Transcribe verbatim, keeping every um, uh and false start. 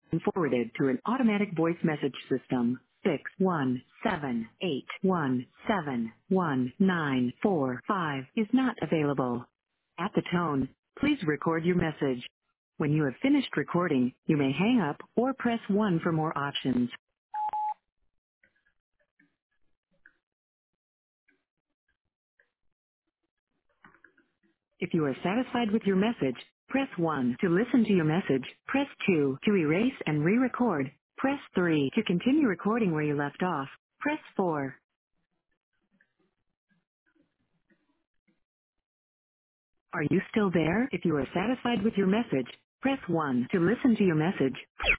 and forwarded to an automatic voice message system. Six one seven eight one seven one nine four five is not available. At the tone, please record your message. When you have finished recording, you may hang up or press one for more options. If you are satisfied with your message, press one. To listen to your message, press two. To erase and re-record, press three. To continue recording where you left off, press four. Are you still there? If you are satisfied with your message, press one. To listen to your message,